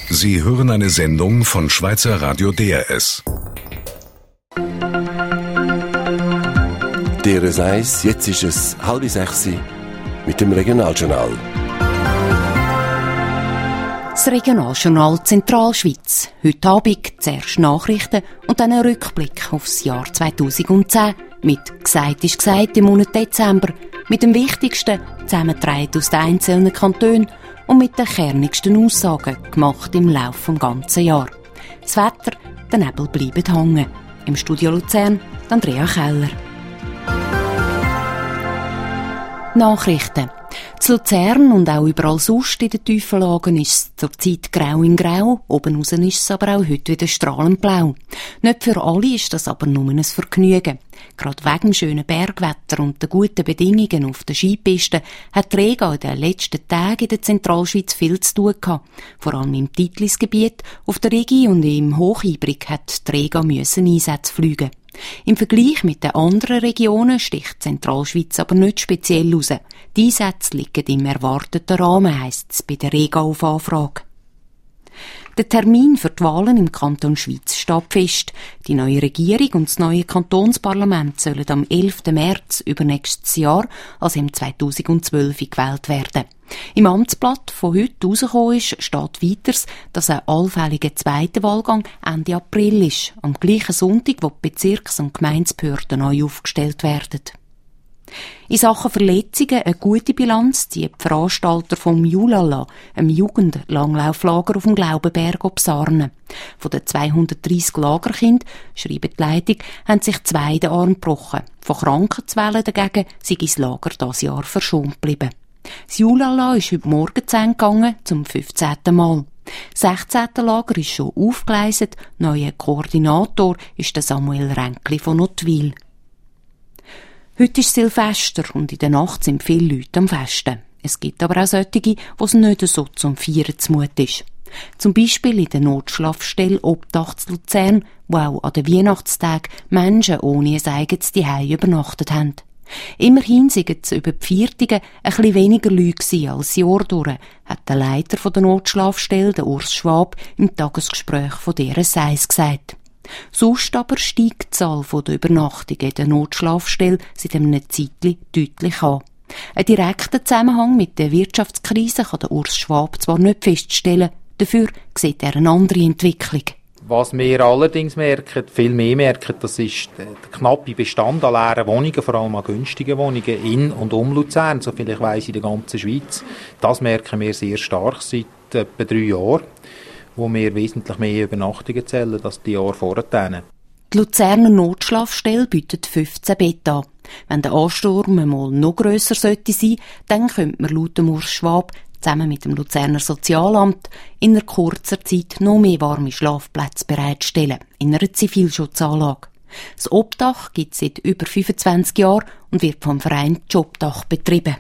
Sie hören eine Sendung von Schweizer Radio DRS. DRS 1, jetzt ist es 5:30 mit dem Regionaljournal. Das Regionaljournal Zentralschweiz. Heute Abend zuerst Nachrichten und dann ein Rückblick auf das Jahr 2010 mit «Gesagt ist gesagt» im Monat Dezember, mit dem Wichtigsten zusammengetragen aus den einzelnen Kantonen und mit den kernigsten Aussagen gemacht im Laufe des ganzen Jahres. Das Wetter, der Nebel bleibt hängen. Im Studio Luzern Andrea Keller. Nachrichten. Zu Luzern und auch überall sonst in den Tiefenlagen ist es zurzeit grau in grau, oben raus ist es aber auch heute wieder strahlend blau. Nicht für alle ist das aber nur ein Vergnügen. Gerade wegen dem schönen Bergwetter und den guten Bedingungen auf den Skipisten hat die Rega in den letzten Tagen in der Zentralschweiz viel zu tun gehabt. Vor allem im Titlisgebiet, auf der Rigi und im Hochibrig hat die Rega Einsätze fliegen. Im Vergleich mit den anderen Regionen sticht die Zentralschweiz aber nicht speziell raus. Die Einsätze liegen im erwarteten Rahmen, heisst es bei der Rega auf Anfrage. Der Termin für die Wahlen im Kanton Schwyz steht fest. Die neue Regierung und das neue Kantonsparlament sollen am 11. März übernächstes Jahr, also im 2012, gewählt werden. Im Amtsblatt von heute rausgekommen ist, steht weiters, dass ein allfälliger zweiter Wahlgang Ende April ist, am gleichen Sonntag, wo die Bezirks- und Gemeindebehörden neu aufgestellt werden. In Sachen Verletzungen eine gute Bilanz ziehen die Veranstalter vom Julala, einem Jugendlanglauflager auf dem Glaubenberg ob Sarne. Von den 230 Lagerkindern, schreibt die Leitung, haben sich 2 den Arm gebrochen. Von Krankheitswellen dagegen sei das Lager dieses Jahr verschont geblieben. Das Julala ist heute Morgen zu Ende gegangen, zum 15. Mal. Das 16. Lager ist schon aufgeleistet. Neuer Koordinator ist der Samuel Ränkli von Nottwil. Heute ist Silvester und in der Nacht sind viele Leute am Festen. Es gibt aber auch solche, wo es nicht so zum Feiern zumut ist. Zum Beispiel in der Notschlafstelle Obdach zu Luzern, wo auch an den Weihnachtstagen Menschen ohne ein eigenes Zuhause übernachtet haben. Immerhin waren es über die Viertige ein bisschen weniger Leute als das Jahr durch, hat der Leiter der Notschlafstelle, der Urs Schwab, im Tagesgespräch von DRS 1 gesagt. Sonst aber steigt die Zahl der Übernachtungen in der Notschlafstelle seit einem Zeitchen deutlich an. Einen direkten Zusammenhang mit der Wirtschaftskrise kann der Urs Schwab zwar nicht feststellen, dafür sieht er eine andere Entwicklung. Was wir allerdings merken, viel mehr merken, das ist der knappe Bestand an leeren Wohnungen, vor allem an günstigen Wohnungen in und um Luzern, so viel ich weiss, in der ganzen Schweiz. Das merken wir sehr stark seit etwa 3 Jahren, wo wir wesentlich mehr Übernachtungen zählen als die Jahre vorher. Die Luzerner Notschlafstelle bietet 15 Betten an. Wenn der Ansturm einmal noch grösser sollte sein, dann könnte man laut dem Urs Schwab zusammen mit dem Luzerner Sozialamt in einer kurzer Zeit noch mehr warme Schlafplätze bereitstellen, in einer Zivilschutzanlage. Das Obdach gibt es seit über 25 Jahren und wird vom Verein Jobdach betrieben.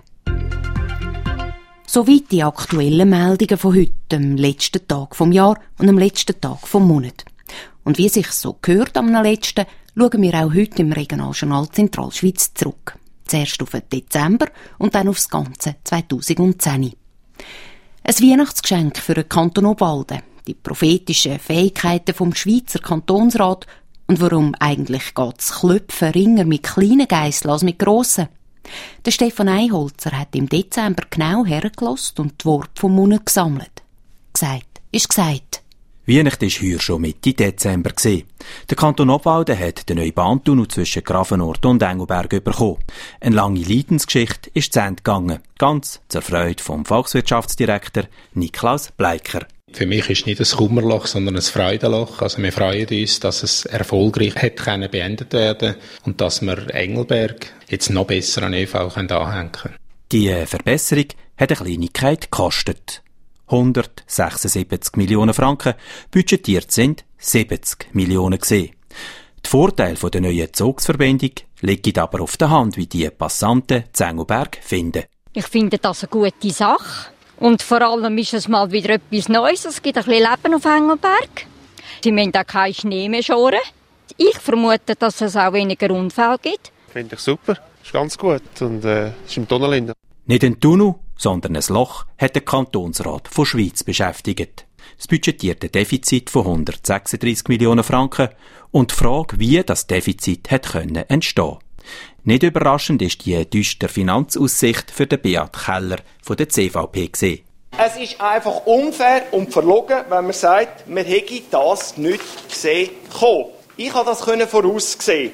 Soweit die aktuellen Meldungen von heute, am letzten Tag vom Jahr und am letzten Tag vom Monat. Und wie sich so gehört am letzten, schauen wir auch heute im Regionaljournal Zentralschweiz zurück. Zuerst auf den Dezember und dann auf das ganze 2010. Ein Weihnachtsgeschenk für den Kanton Obwalden, die prophetischen Fähigkeiten vom Schweizer Kantonsrat und warum eigentlich geht's Klöpfen ringer mit kleinen Geisseln als mit grossen. Der Stefan Einholzer hat im Dezember genau hergelassen und die Worte vom Monat gesammelt. Gesagt ist gesagt. Weihnachten war heuer schon Mitte Dezember. Der Kanton Obwalden hat den neuen Bahntunnel zwischen Gravenort und Engelberg bekommen. Eine lange Leidensgeschichte ist zu Ende gegangen. Ganz zur Freude vom Volkswirtschaftsdirektor Niklaus Bleiker. Für mich ist nicht ein Kummerloch, sondern ein Freudenloch. Also wir freuen uns, dass es erfolgreich hat beendet werden und dass wir Engelberg jetzt noch besser an ÖV anhängen können. Die Verbesserung hat eine Kleinigkeit gekostet. 176 Millionen Franken, budgetiert sind 70 Millionen gewesen. Die Vorteile der neuen Zugsverbindung liegen aber auf der Hand, wie die Passanten zu Engelberg finden. Ich finde das eine gute Sache. Und vor allem ist es mal wieder etwas Neues. Es gibt ein bisschen Leben auf Engelberg. Sie müssen auch keinen Schnee mehr schoren. Ich vermute, dass es auch weniger Unfälle gibt. Finde ich super. Ist ganz gut. Und es ist im Tunnel. Nicht ein Tunnel, sondern ein Loch hat der Kantonsrat von Schweiz beschäftigt. Das budgetierte Defizit von 136 Millionen Franken und die Frage, wie das Defizit hat entstehen. Nicht überraschend ist die düstere Finanzaussicht für den Beat Keller von der CVP gesehen. Es ist einfach unfair und verlogen, wenn man sagt, wir hätten das nicht gesehen kommen. Ich habe das voraussehen.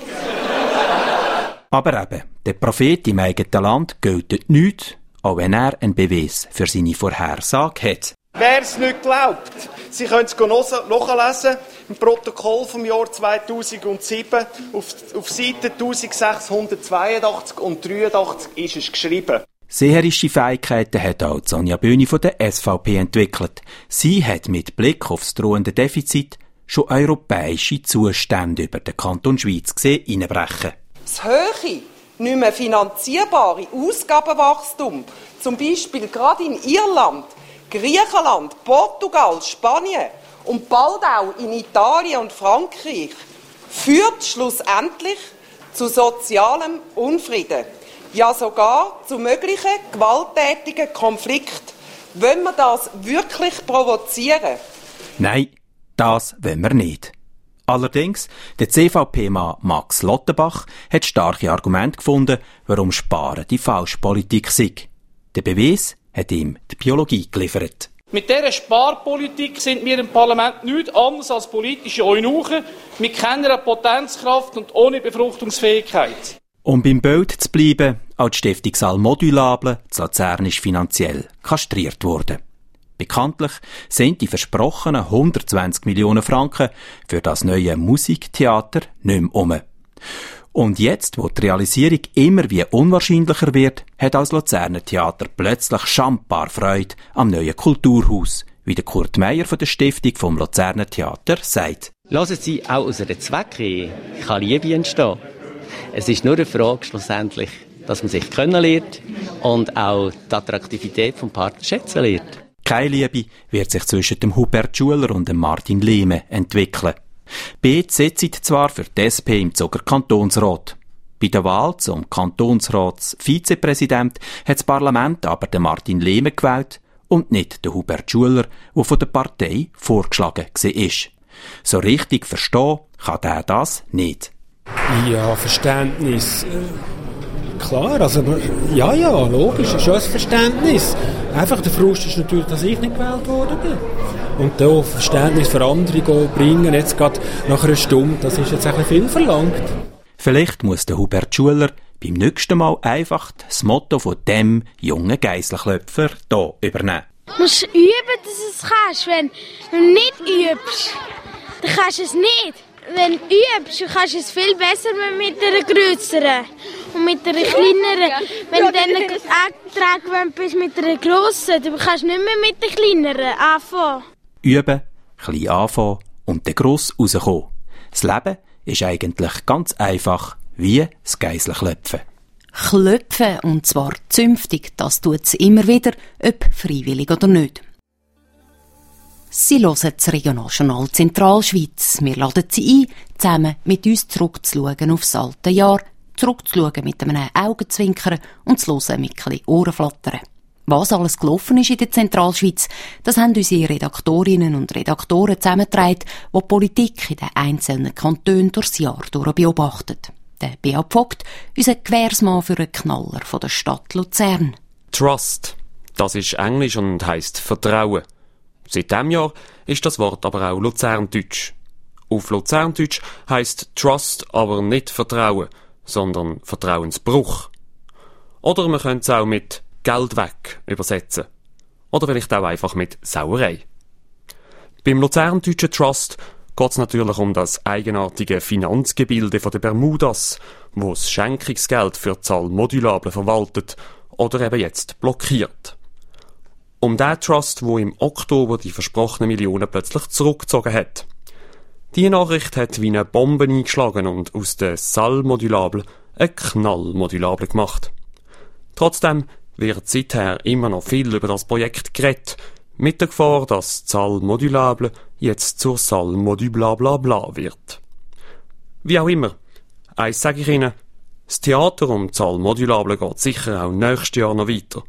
Aber eben, der Prophet im eigenen Land gilt nicht, auch wenn er einen Beweis für seine Vorhersage hat. Wer es nicht glaubt, Sie können es nachlesen im Protokoll vom Jahr 2007 auf Seite 1682 und 83 ist es geschrieben. Seherische Fähigkeiten hat auch Sonja Böhni von der SVP entwickelt. Sie hat mit Blick auf das drohende Defizit schon europäische Zustände über den Kanton Schweiz gesehen einbrechen. Das hohe, nicht mehr finanzierbare Ausgabenwachstum, zum Beispiel gerade in Irland, Griechenland, Portugal, Spanien und bald auch in Italien und Frankreich, führt schlussendlich zu sozialem Unfrieden. Ja, sogar zu möglichen gewalttätigen Konflikten. Wollen wir das wirklich provozieren? Nein, das wollen wir nicht. Allerdings, der CVP-Mann Max Lottenbach hat starke Argumente gefunden, warum Sparen die falsche Politik sei. Der Beweis hat ihm die Biologie geliefert. Mit dieser Sparpolitik sind wir im Parlament nichts anderes als politische Eunuchen mit keiner Potenzkraft und ohne Befruchtungsfähigkeit. Um beim Bild zu bleiben, auch die Stiftung Sal Modulable zu Luzern ist finanziell kastriert worden. Bekanntlich sind die versprochenen 120 Millionen Franken für das neue Musiktheater nicht mehr um. Und jetzt, wo die Realisierung immer wie unwahrscheinlicher wird, hat als Luzerner Theater plötzlich schambar Freude am neuen Kulturhaus, wie der Kurt Meyer von der Stiftung vom Luzerner Theater sagt. Hören Sie, auch aus einer Zweckehe kann Liebe entstehen. Es ist nur eine Frage schlussendlich, dass man sich kennen lernt und auch die Attraktivität des Partners schätzen lernt. Keine Liebe wird sich zwischen dem Hubert Schuler und dem Martin Lehme entwickeln. Beide sitzen zwar für die SP im Zuger Kantonsrat. Bei der Wahl zum Kantonsratsvizepräsident hat das Parlament aber den Martin Lehme gewählt und nicht den Hubert Schuler, der von der Partei vorgeschlagen war. So richtig verstehen kann der das nicht. Ja, Verständnis. Klar, also ja, logisch, ist schon ein Verständnis. Einfach der Frust ist natürlich, dass ich nicht gewählt worden bin. Und da Verständnis für andere bringen, jetzt gerade nach einer Stunde, das ist jetzt ein bisschen viel verlangt. Vielleicht muss der Hubert Schuler beim nächsten Mal einfach das Motto von dem jungen Geisselklöpfer hier übernehmen. Du musst üben, dass du es kannst. Wenn du nicht übst, dann kannst du es nicht. Wenn du übst, kannst du es viel besser mit einer grösseren und mit einer kleineren. Wenn du dann angetragen bist mit einer grossen, dann kannst du nicht mehr mit der kleineren anfangen. Üben, klein anfangen und dann gross rauskommen. Das Leben ist eigentlich ganz einfach wie das Geisselklöpfen. Klöpfen, und zwar zünftig, das tut es immer wieder, ob freiwillig oder nicht. Sie hören das Regionaljournal Zentralschweiz. Wir laden Sie ein, zusammen mit uns zurückzuschauen auf das alte Jahr, zurückzuschauen mit einem Augenzwinkern und zu hören mit ein bisschen Ohrenflattern. Was alles gelaufen ist in der Zentralschweiz, das haben unsere Redaktorinnen und Redaktoren zusammengetragen, die die Politik in den einzelnen Kantonen durchs Jahr beobachtet. Der Beat Vogt, unser Gewährsmann für einen Knaller von der Stadt Luzern. Trust, das ist Englisch und heisst Vertrauen. Seit diesem Jahr ist das Wort aber auch Luzerndeutsch. Auf Luzerndeutsch heisst Trust aber nicht Vertrauen, sondern Vertrauensbruch. Oder man könnte es auch mit Geld weg übersetzen. Oder vielleicht auch einfach mit Sauerei. Beim luzerndeutschen Trust geht es natürlich um das eigenartige Finanzgebilde von den Bermudas, wo das Schenkungsgeld für die Sal Modulable verwaltet oder eben jetzt blockiert. Um den Trust, wo im Oktober die versprochenen Millionen plötzlich zurückgezogen hat. Die Nachricht hat wie eine Bombe eingeschlagen und aus der Sal Modulable eine Knall Modulable gemacht. Trotzdem wird seither immer noch viel über das Projekt geredet, mit der Gefahr, dass die Sal Modulable jetzt zur Sal Modublablabla wird. Wie auch immer, eins sage ich Ihnen, das Theater um die Sal Modulable geht sicher auch nächstes Jahr noch weiter.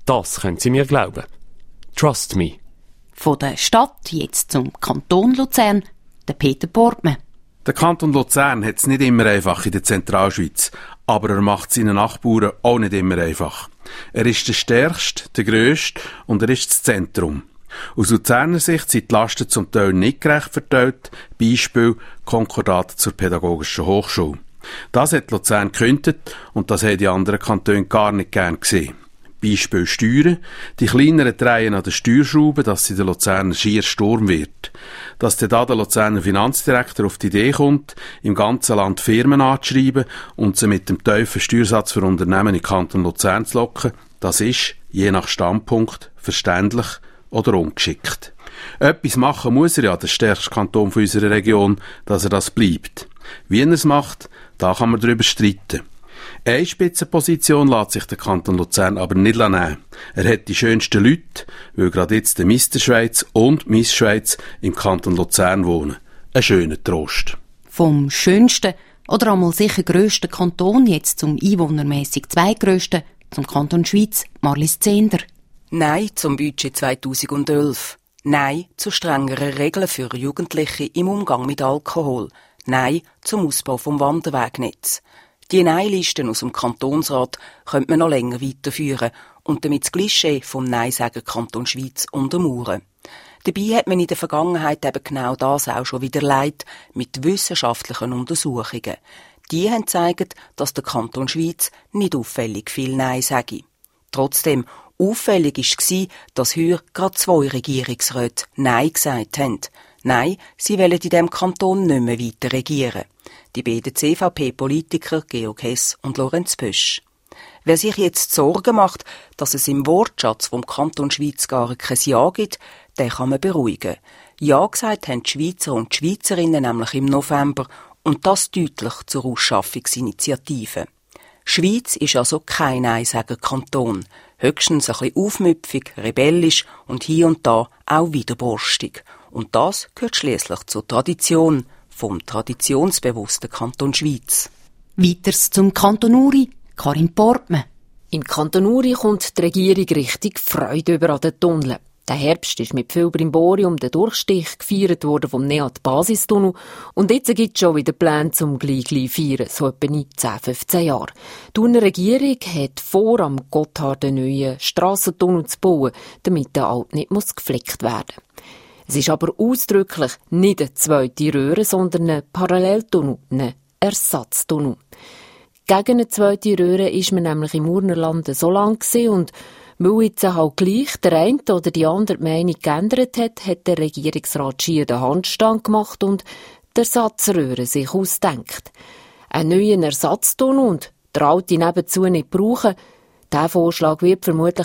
Das können Sie mir glauben. Trust me. Von der Stadt jetzt zum Kanton Luzern, der Peter Portmann. Der Kanton Luzern hat es nicht immer einfach in der Zentralschweiz, aber er macht es seinen Nachbarn auch nicht immer einfach. Er ist der stärkste, der grösste und er ist das Zentrum. Aus Luzerner Sicht sind die Lasten zum Teil nicht gerecht verteilt, Beispiel Konkordat zur Pädagogischen Hochschule. Das hat Luzern gekündigt und das haben die anderen Kantone gar nicht gern gesehen. Beispiel Steuern. Die kleineren drehen an der Steuerschraube, dass sie der Luzerner schier Sturm wird. Dass da der Luzerner Finanzdirektor auf die Idee kommt, im ganzen Land Firmen anzuschreiben und sie mit dem tiefen Steuersatz für Unternehmen in Kanton Luzern zu locken, das ist, je nach Standpunkt, verständlich oder ungeschickt. Etwas machen muss er ja, der stärkste Kanton von unserer Region, dass er das bleibt. Wie er es macht, da kann man darüber streiten. Eine Spitzenposition lässt sich der Kanton Luzern aber nicht nehmen. Er hat die schönsten Leute, weil gerade jetzt der Mr. Schweiz und Miss Schweiz im Kanton Luzern wohnen. Ein schöner Trost. Vom schönsten oder einmal sicher grössten Kanton jetzt zum einwohnermässig zweitgrössten, zum Kanton Schweiz, Marlies Zehnder. Nein zum Budget 2011. Nein zu strengeren Regeln für Jugendliche im Umgang mit Alkohol. Nein zum Ausbau vom Wanderwegnetz. Die Nein-Listen aus dem Kantonsrat könnte man noch länger weiterführen und damit das Klischee vom Nein-Sagen Kanton Schweiz untermauern. Dabei hat man in der Vergangenheit eben genau das auch schon widerlegt mit wissenschaftlichen Untersuchungen. Die haben gezeigt, dass der Kanton Schweiz nicht auffällig viel Nein sage. Trotzdem, auffällig war, dass heuer gerade 2 Regierungsräte Nein gesagt haben. Nein, sie wollen in diesem Kanton nicht mehr weiter regieren. Die beiden CVP-Politiker Georg Hess und Lorenz Pösch. Wer sich jetzt Sorgen macht, dass es im Wortschatz vom Kanton Schweiz gar kein Ja gibt, den kann man beruhigen. Ja gesagt haben die Schweizer und die Schweizerinnen nämlich im November und das deutlich zur Ausschaffungsinitiative. Schweiz ist also kein Nein-Sagen-Kanton, höchstens ein bisschen aufmüpfig, rebellisch und hier und da auch widerborstig. Und das gehört schliesslich zur Tradition vom traditionsbewussten Kanton Schweiz. Weiters zum Kanton Uri, Karin Portmann. Im Kanton Uri kommt die Regierung richtig Freude über an den Tunneln. Der Herbst ist mit viel Brimborium der Durchstich gefeiert worden vom NEAT-Basistunnel und jetzt gibt es schon wieder Pläne zum gleich feiern, so etwa in 10-15 Jahren. Die Urner Regierung hat vor, am Gotthard einen neuen Strassentunnel zu bauen, damit der alte nicht geflickt werden muss. Es ist aber ausdrücklich nicht eine zweite Röhre, sondern ein Paralleltunnel, ein Ersatztunnel. Gegen eine zweite Röhre ist man nämlich im Urnerland so lang gewesen und weil jetzt halt gleich der eine oder die andere die Meinung geändert hat, hat der Regierungsrat schier den Handstand gemacht und die Ersatzröhre sich ausdenkt. Einen neuen Ersatztunnel und der alte nebenzu nicht brauchen, diesen Vorschlag wird vermutlich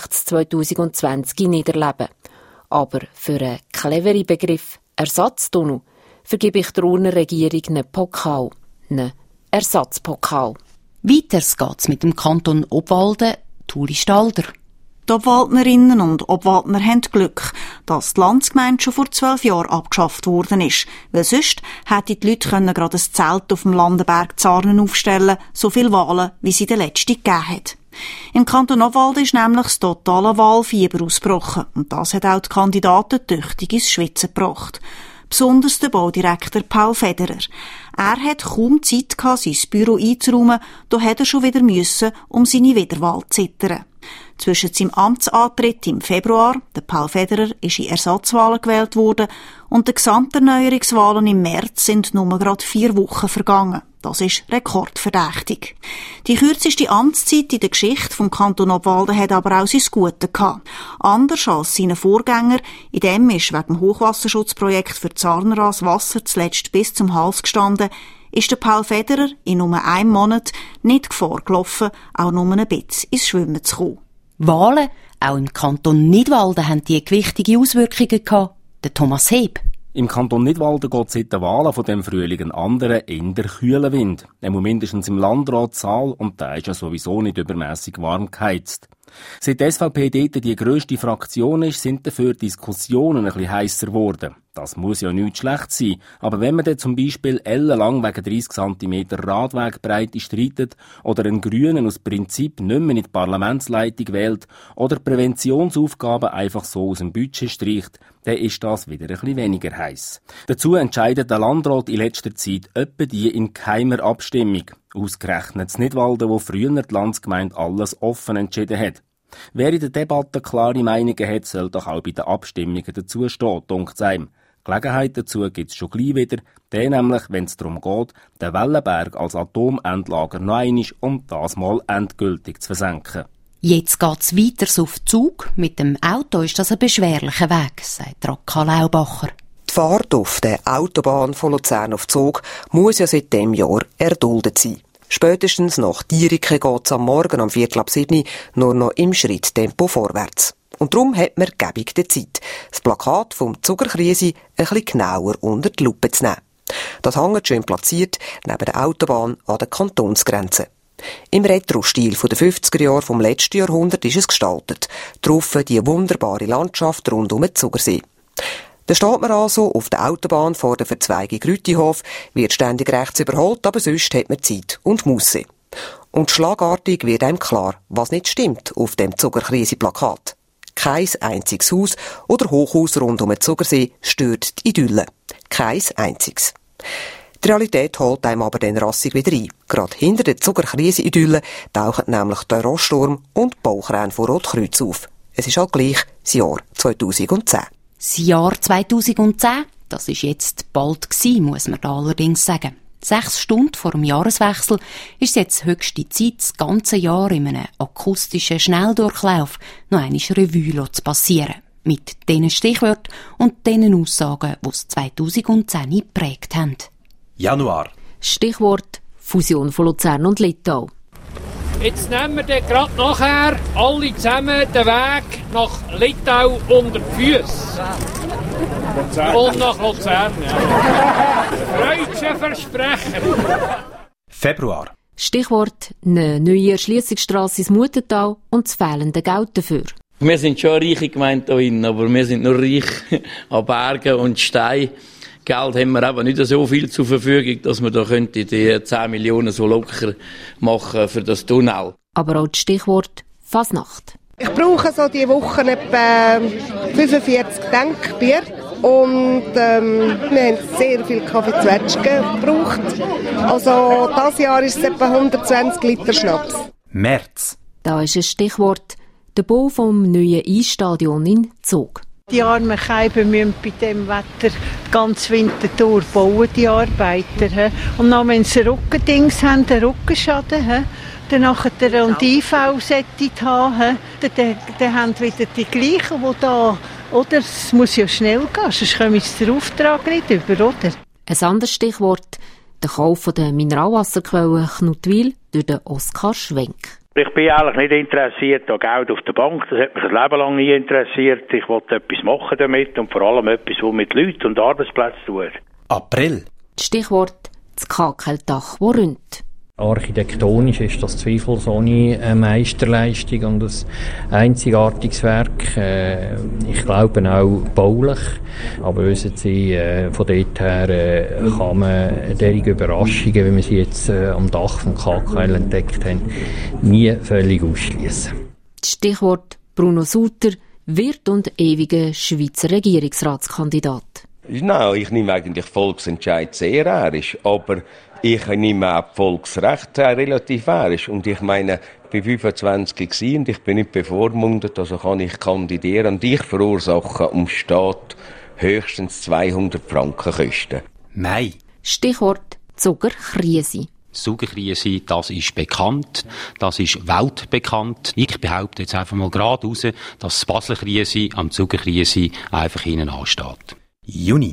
2020 nicht erleben. Aber für einen cleveren Begriff Ersatztunnel vergebe ich der Urner Regierung einen Pokal, einen Ersatzpokal. Weiters geht's mit dem Kanton Obwalden, Tuli Stalder. Die Obwaldnerinnen und Obwaldner haben Glück, dass die Landsgemeinde schon vor 12 Jahren abgeschafft worden ist. Weil sonst hätten die Leute gerade ein Zelt auf dem Landenberg Zarnen aufstellen, so viele Wahlen, wie sie der letzte gegeben hat. Im Kanton Obwalden ist nämlich das totale Wahlfieber ausgebrochen und das hat auch die Kandidaten tüchtig ins Schwitzen gebracht. Besonders der Baudirektor Paul Federer. Er hat kaum Zeit gehabt, sein Büro einzuräumen, da hat er schon wieder müssen um seine Wiederwahl zittern. Zwischen seinem Amtsantritt im Februar, der Paul Federer ist in Ersatzwahlen gewählt worden, und den Gesamterneuerungswahlen im März sind nur gerade 4 Wochen vergangen. Das ist rekordverdächtig. Die kürzeste Amtszeit in der Geschichte vom Kanton Obwalden hat aber auch sein Gute gehabt. Anders als seine Vorgänger, in dem ist wegen dem Hochwasserschutzprojekt für Zarneras Wasser zuletzt bis zum Hals gestanden, ist der Paul Federer in nur einem Monat nicht Gefahr gelaufen, auch nur ein bisschen ins Schwimmen zu kommen. Wahlen, auch im Kanton Nidwalden, haben die gewichtige Auswirkungen gehabt. Der Thomas Heb. Im Kanton Nidwalden geht seit den Wahlen von dem Frühling einen anderen, eher kühlen Wind. Mindestens im Landratsaal, und der ist ja sowieso nicht übermässig warm geheizt. Seit die SVP dort die grösste Fraktion ist, sind dafür Diskussionen ein bisschen heisser geworden. Das muss ja nichts schlecht sein. Aber wenn man dann zum Beispiel ellenlang wegen 30 cm Radwegbreite streitet oder einen Grünen aus Prinzip nicht mehr in die Parlamentsleitung wählt oder Präventionsaufgaben einfach so aus dem Budget streicht, dann ist das wieder ein bisschen weniger heiß. Dazu entscheidet der Landrat in letzter Zeit etwa die in geheimer Abstimmung. Ausgerechnet das Nidwalden, wo früher die Landsgemeinde alles offen entschieden hat. Wer in der Debatte klare Meinungen hat, soll doch auch bei den Abstimmungen dazu stehen, dunkt einem. Gelegenheit dazu gibt es schon gleich wieder, dann nämlich, wenn es darum geht, den Wellenberg als Atomendlager noch einmal und das mal endgültig zu versenken. Jetzt geht's weiter auf Zug. Mit dem Auto ist das ein beschwerlicher Weg, sagt Raka Laubacher. Die Fahrt auf der Autobahn von Luzern auf Zug muss ja seit diesem Jahr erduldet sein. Spätestens nach Dierike geht's am Morgen um 6:45 nur noch im Schritttempo vorwärts. Und darum hat man gebig die Zeit, das Plakat vom Zugerkrise ein bisschen genauer unter die Lupe zu nehmen. Das hängt schön platziert neben der Autobahn an der Kantonsgrenze. Im Retro-Stil der 50er Jahre vom letzten Jahrhundert ist es gestaltet. Drauf die wunderbare Landschaft rund um den Zugersee. Da steht man also auf der Autobahn vor der Verzweigung Rütihof, wird ständig rechts überholt, aber sonst hat man Zeit und Musse. Und schlagartig wird einem klar, was nicht stimmt auf dem Zugerkrise-Plakat. Kein einziges Haus oder Hochhaus rund um den Zugersee stört die Idylle. Kein einziges. Die Realität holt einem aber dann rassig wieder ein. Gerade hinter der Zugerkrise-Idylle tauchen nämlich der Roststurm und die Bauchräne von Rotkreuz auf. Es ist halt gleich das Jahr 2010. Das Jahr 2010, das ist jetzt bald gewesen, muss man da allerdings sagen. 6 Stunden vor dem Jahreswechsel ist es jetzt höchste Zeit, das ganze Jahr in einem akustischen Schnelldurchlauf noch einmal Revue zu passieren. Mit diesen Stichwörtern und diesen Aussagen, die es 2010 geprägt haben. Januar. Stichwort Fusion von Luzern und Littau. Jetzt nehmen wir dann gerade nachher alle zusammen den Weg nach Littau unter die Füße. Und nach Luzern, ja. Freudsche Versprecher. Februar. Stichwort eine neue Erschliessungsstrasse ins Mutental und das fehlende Geld dafür. Wir sind schon eine reiche Gemeinde hier drin, aber wir sind nur reich an Bergen und Steinen. Geld haben wir aber nicht so viel zur Verfügung, dass wir da die 10 Millionen so locker machen für das Tunnel. Aber auch das Stichwort Fasnacht. Ich brauche so die Wochen etwa 45 Denkbier und wir haben sehr viel Kaffee-Zwetschgen gebraucht. Also dieses Jahr ist es etwa 120 Liter Schnaps. März. Da ist ein Stichwort der Bau vom neuen Eisstadion in Zug. Die armen Keiben müssen bei diesem Wetter den ganzen Winter durchbauen, die Arbeiter. Und dann, wenn sie Rückendings haben, einen Rückenschaden, dann nachher und IV haben, dann haben wieder die gleichen, die da, oder? Es muss ja schnell gehen, sonst kommen sie den Auftrag nicht über, oder? Ein anderes Stichwort, der Kauf der Mineralwasserquelle Knutwil durch den Oskar Schwenk. Ich bin eigentlich nicht interessiert an Geld auf der Bank. Das hat mich ein Leben lang nie interessiert. Ich wollte etwas machen damit und vor allem etwas, was mit Leuten und Arbeitsplätzen tut. April. Stichwort das Kakeldach, das rühmt. Architektonisch ist das zweifelsohne eine Meisterleistung und ein einzigartiges Werk. Ich glaube auch baulich. Aber wissen Sie, von dort her kann man derige Überraschungen, wie wir sie jetzt am Dach vom KKL entdeckt haben, nie völlig ausschließen. Stichwort Bruno Sutter, Wirt und ewiger Schweizer Regierungsratskandidat. Nein, ich nehme eigentlich Volksentscheid sehr ernst, aber ich nehme auch Volksrecht relativ ernst. Und ich meine, ich bin 25 gewesen und ich bin nicht bevormundet, also kann ich kandidieren. Und ich verursache am Staat höchstens 200 Franken Kosten. Mai. Stichwort Zuckerkrise. Zuckerkrise, das ist bekannt, das ist weltbekannt. Ich behaupte jetzt einfach mal gerade raus, dass die Basler Krise am Zuckerkrise einfach hinten ansteht. Juni.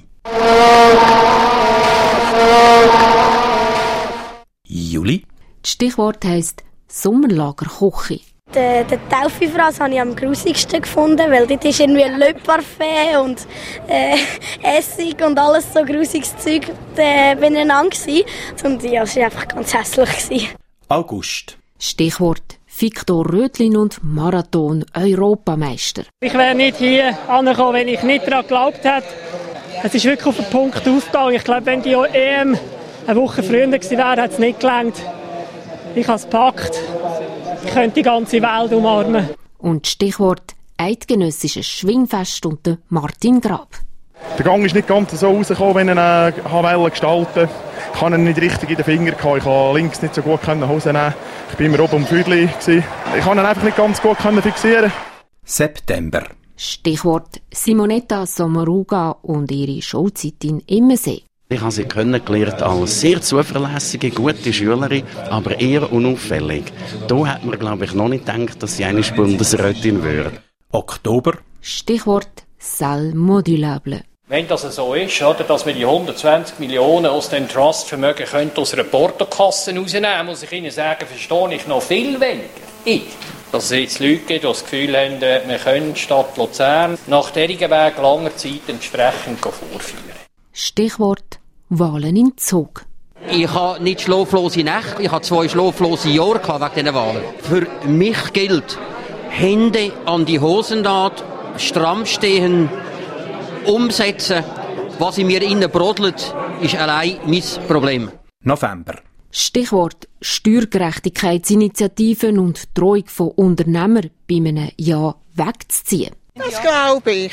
Juli. Das Stichwort heisst Sommerlagerküche. Den Taufifras habe ich am grusigsten gefunden, weil dort ist irgendwie Le Parfait und Essig und alles so grusiges Zeug beieinander gewesen. Und ja, es war einfach ganz hässlich. August. Stichwort Viktor Rötlin und Marathon-Europameister. Ich wäre nicht hier angekommen, wenn ich nicht daran geglaubt hätte. Es ist wirklich auf den Punkt aufgegangen. Ich glaube, wenn die EM eine Woche früher gewesen wäre, hätte es nicht gelangt. Ich habe es gepackt. Ich könnte die ganze Welt umarmen. Und Stichwort eidgenössisches Schwingfest unter Martin Grab. Der Gang ist nicht ganz so rausgekommen, wenn ich ihn gestalten. Ich hatte ihn nicht richtig in den Fingern. Ich konnte links nicht so gut Hose nehmen. Ich war immer oben am Füdli. Ich konnte ihn einfach nicht ganz gut fixieren. September. Stichwort Simonetta Sommaruga und ihre Schulzeit in Immensee. Ich habe sie kennengelernt als sehr zuverlässige, gute Schülerin, aber eher unauffällig. Da hat man, glaube ich, noch nicht gedacht, dass sie eine Bundesrätin würde. Oktober. Stichwort Salle modulable. Wenn das so ist, oder, dass wir die 120 Millionen aus dem Trustvermögen aus einer Portokasse rausnehmen, muss ich Ihnen sagen, verstehe ich noch viel weniger. Dass es jetzt Leute gibt, die das Gefühl haben, wir können statt Luzern nach diesem Weg langer Zeit entsprechend vorführen. Stichwort Wahlen im Zug. Ich habe nicht schlaflose Nächte, ich habe 2 schlaflose Jahre wegen dieser Wahlen. Für mich gilt, Hände an die Hosennaht, stramm stehen, umsetzen. Was in mir innen brodelt, ist allein mein Problem. November. Stichwort Steuergerechtigkeitsinitiativen und Drohung von Unternehmern bei einem Ja wegzuziehen. Das glaube ich.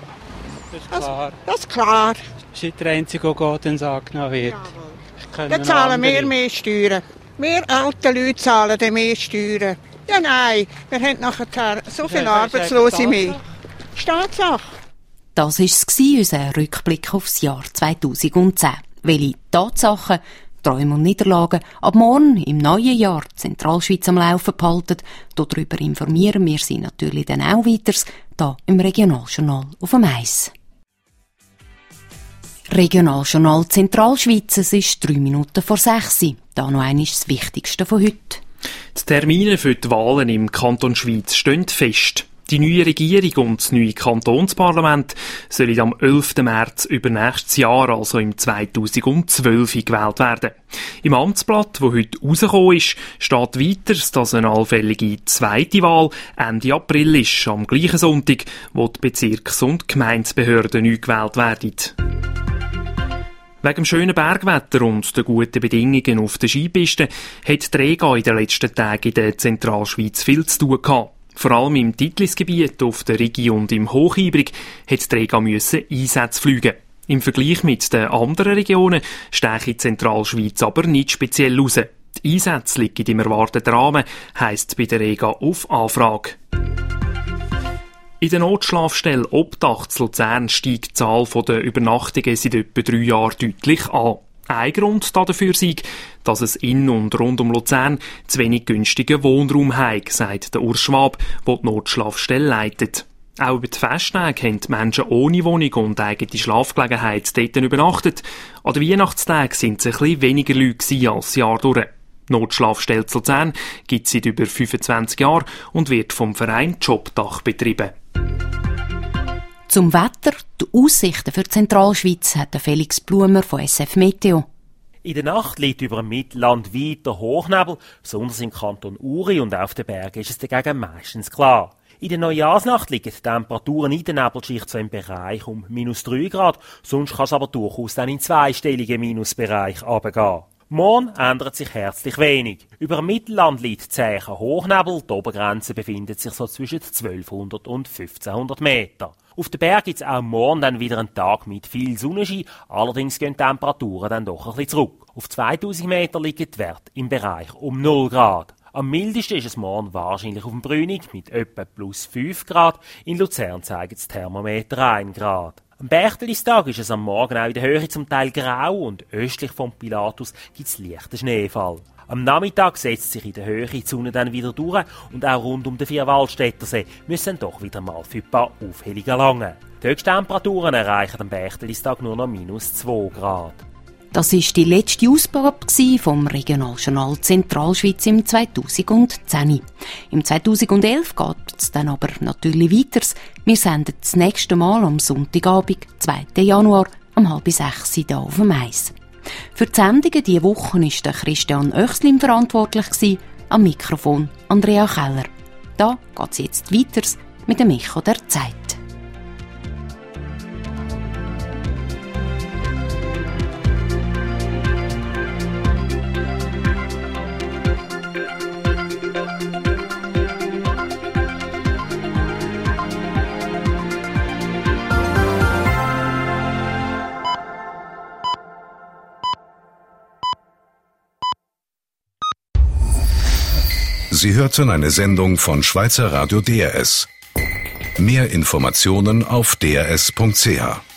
Das ist klar. Das ist der einzige, der dann angenommen wird. Dann zahlen wir mehr Steuern. Wir alte Leute zahlen dann mehr Steuern. Ja, nein, wir haben nachher so viele Arbeitslose mehr. Tatsache. Das war es, unser Rückblick auf das Jahr 2010. Welche Tatsachen, Träume und Niederlagen ab morgen im neuen Jahr die Zentralschweiz am Laufen behalten. Darüber informieren wir Sie natürlich dann auch weiter, hier im Regionaljournal auf dem Eis. Regionaljournal Zentralschweiz, es ist 3 Minuten vor 6. Da noch einmal das Wichtigste von heute. Die Termine für die Wahlen im Kanton Schweiz stehen fest. Die neue Regierung und das neue Kantonsparlament sollen am 11. März übernächstes Jahr, also im 2012, gewählt werden. Im Amtsblatt, das heute rausgekommen ist, steht weiter, dass eine allfällige zweite Wahl Ende April ist, am gleichen Sonntag, wo die Bezirks- und Gemeindebehörden neu gewählt werden. Wegen dem schönen Bergwetter und den guten Bedingungen auf der Skipiste hat die Rega in den letzten Tagen in der Zentralschweiz viel zu tun gehabt. Vor allem im Titlisgebiet, auf der Rigi und im Hochibrig hat die Rega Einsätze fliegen. Im Vergleich mit den anderen Regionen steche die Zentralschweiz aber nicht speziell raus. Die Einsätze liegen im erwarteten Rahmen, heisst bei der Rega auf Anfrage. In der Notschlafstelle Obdach zu Luzern steigt die Zahl der Übernachtungen seit etwa 3 Jahren deutlich an. Ein Grund dafür sei, dass es in und rund um Luzern zu wenig günstigen Wohnraum hat, sagt der Urs Schwab, der die Notschlafstelle leitet. Auch über die Festtage haben die Menschen ohne Wohnung und eigene Schlafgelegenheit dort übernachtet. An den Weihnachtstagen sind es ein bisschen weniger Leute als das Jahr durch. Die Notschlafstelle zu Luzern gibt es seit über 25 Jahren und wird vom Verein Jobdach betrieben. Zum Wetter, die Aussichten für die Zentralschweiz hat Felix Blumer von SF Meteo. In der Nacht liegt über dem Mittelland weiter Hochnebel, besonders im Kanton Uri und auf den Bergen ist es dagegen meistens klar. In der Neujahrsnacht liegen die Temperaturen in der Nebelschicht so im Bereich um -3 Grad, sonst kann es aber durchaus dann in zweistelligen Minusbereich runtergehen. Morgen ändert sich herzlich wenig. Über dem Mittelland liegt zäher Hochnebel, die Obergrenze befindet sich so zwischen 1200 und 1500 Meter. Auf den Bergen gibt es auch morgen dann wieder einen Tag mit viel Sonnenschein, allerdings gehen die Temperaturen dann doch ein bisschen zurück. Auf 2000 Meter liegen die Werte im Bereich um 0 Grad. Am mildesten ist es morgen wahrscheinlich auf dem Brünig mit etwa +5 Grad. In Luzern zeigen das Thermometer 1 Grad. Am Berchtelistag ist es am Morgen auch in der Höhe zum Teil grau und östlich vom Pilatus gibt es leichten Schneefall. Am Nachmittag setzt sich in der Höhe die Sonne dann wieder durch und auch rund um den Vierwaldstättersee müssen doch wieder mal für ein paar Aufhellungen langen. Die Höchsttemperaturen erreichen am Berchtelistag nur noch -2 Grad. Das war die letzte Ausgabe vom Regionaljournal Zentralschweiz im 2010. Im 2011 geht es dann aber natürlich weiter. Wir senden das nächste Mal am Sonntagabend, 2. Januar, um 5:30 hier auf dem Eis. Für die Sendungen diese Woche war Christian Oechslin verantwortlich, Am Mikrofon Andrea Keller. Da geht es jetzt weiter mit dem Echo der Zeit. Sie hörten eine Sendung von Schweizer Radio DRS. Mehr Informationen auf drs.ch.